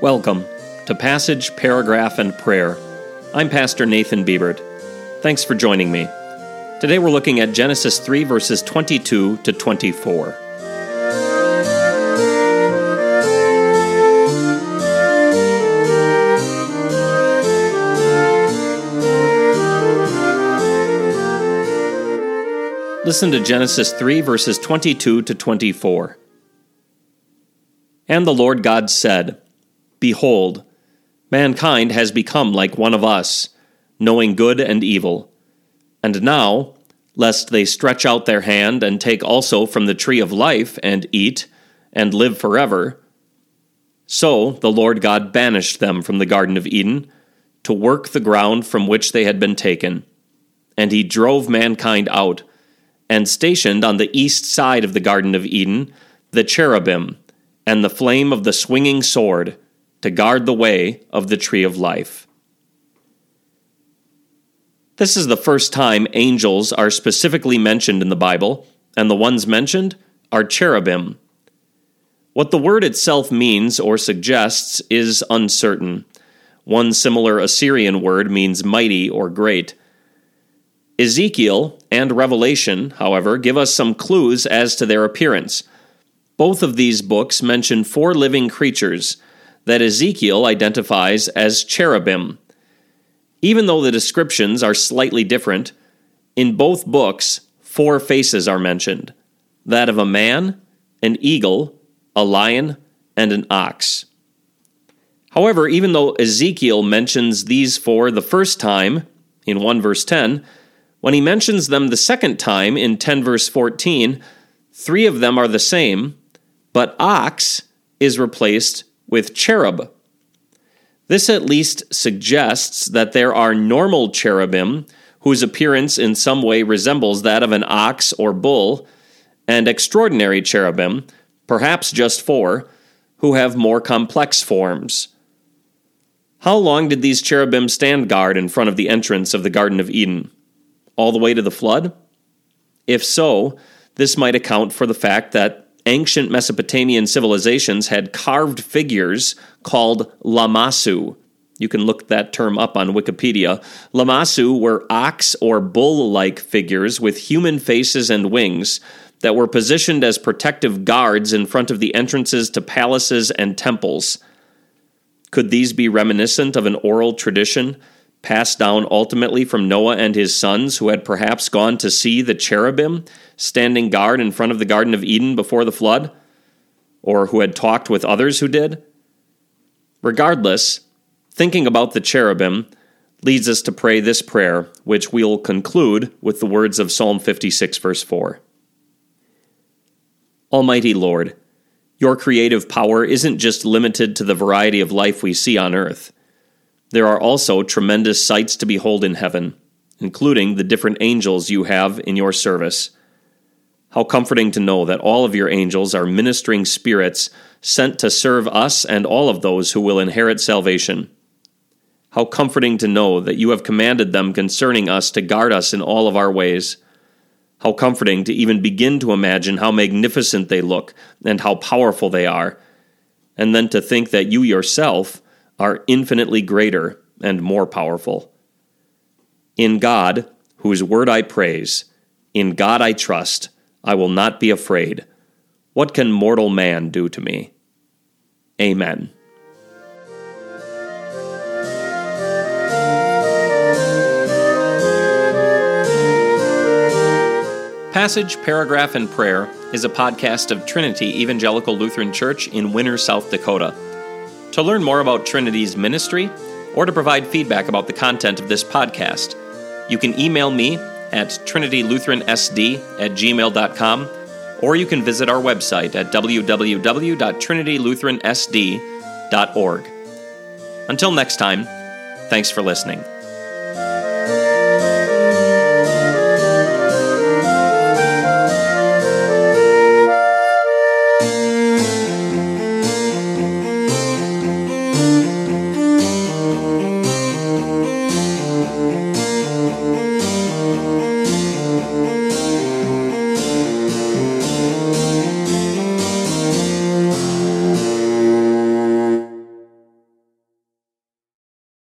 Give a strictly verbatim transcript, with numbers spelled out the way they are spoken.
Welcome to Passage, Paragraph, and Prayer. I'm Pastor Nathan Biebert. Thanks for joining me. Today we're looking at Genesis three, verses twenty-two to twenty-four. Listen to Genesis three, verses twenty-two to twenty-four. And the Lord God said, Behold, mankind has become like one of us, knowing good and evil. And now, lest they stretch out their hand and take also from the tree of life and eat, and live forever. So the Lord God banished them from the Garden of Eden, to work the ground from which they had been taken. And he drove mankind out, and stationed on the east side of the Garden of Eden the cherubim, and the flame of the swinging sword, to guard the way of the tree of life. This is the first time angels are specifically mentioned in the Bible, and the ones mentioned are cherubim. What the word itself means or suggests is uncertain. One similar Assyrian word means mighty or great. Ezekiel and Revelation, however, give us some clues as to their appearance. Both of these books mention four living creatures that Ezekiel identifies as cherubim. Even though the descriptions are slightly different, in both books, four faces are mentioned: that of a man, an eagle, a lion, and an ox. However, even though Ezekiel mentions these four the first time, in one verse ten, when he mentions them the second time, in ten verse fourteen, three of them are the same, but ox is replaced with cherub. This at least suggests that there are normal cherubim whose appearance in some way resembles that of an ox or bull, and extraordinary cherubim, perhaps just four, who have more complex forms. How long did these cherubim stand guard in front of the entrance of the Garden of Eden? All the way to the flood? If so, this might account for the fact that ancient Mesopotamian civilizations had carved figures called lamassu. You can look that term up on Wikipedia. Lamassu were ox or bull-like figures with human faces and wings that were positioned as protective guards in front of the entrances to palaces and temples. Could these be reminiscent of an oral tradition passed down ultimately from Noah and his sons, who had perhaps gone to see the cherubim standing guard in front of the Garden of Eden before the flood, or who had talked with others who did? Regardless, thinking about the cherubim leads us to pray this prayer, which we'll conclude with the words of Psalm fifty-six, verse four. Almighty Lord, your creative power isn't just limited to the variety of life we see on earth. There are also tremendous sights to behold in heaven, including the different angels you have in your service. How comforting to know that all of your angels are ministering spirits sent to serve us and all of those who will inherit salvation. How comforting to know that you have commanded them concerning us to guard us in all of our ways. How comforting to even begin to imagine how magnificent they look and how powerful they are, and then to think that you yourself are infinitely greater and more powerful. In God, whose word I praise, in God I trust, I will not be afraid. What can mortal man do to me? Amen. Passage, Paragraph, and Prayer is a podcast of Trinity Evangelical Lutheran Church in Winner, South Dakota. To learn more about Trinity's ministry, or to provide feedback about the content of this podcast, you can email me at trinitylutheransd at gmail dot com, or you can visit our website at w w w dot trinity lutheran s d dot org. Until next time, thanks for listening.